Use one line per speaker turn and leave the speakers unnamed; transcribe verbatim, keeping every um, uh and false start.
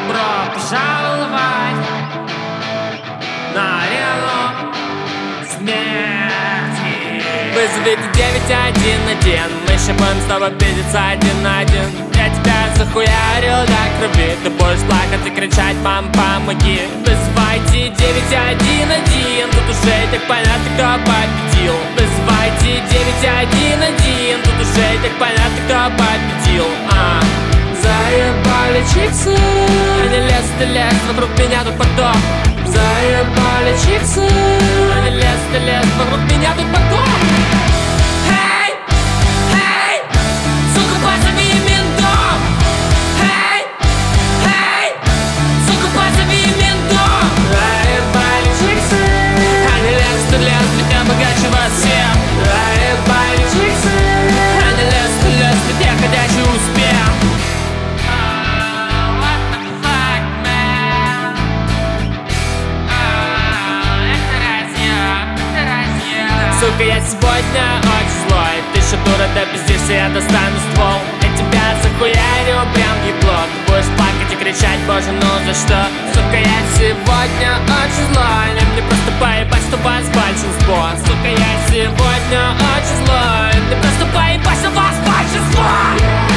Добро пожаловать на арену смерти.
Вызовите девять один один, мы еще будем с тобой пиздиться один на один. Я тебя захуярил до крови, ты будешь плакать и кричать: мам, помоги. Вызывайте девять один один, тут уже и так понятно, кто победил. Вызывайте девять один один, тут уже и так понятно, кто победил. А, заебали чиксы, они лезут и лезут, вокруг меня тут поток. Заебали чиксы, они лезут и лезут, вокруг меня тут поток. Эй, эй, сука, позови ментов. Эй, эй, сука, позови ментов. Заебали чиксы, они лезут и лезут, ведь я богаче вас всех. Заебали чиксы, они лезут и лезут, ведь я ходячий успех. Сука, я сегодня очень злой. Ты еще дура, да пиздишься, я достану ствол. Я тебя захуярю прям в ебло. Ты будешь плакать и кричать: боже, ну за что? Сука, я сегодня очень злой. Мне просто поебать, что вас большинство. Сука, я сегодня очень злой. Мне просто поебать, что вас большинство.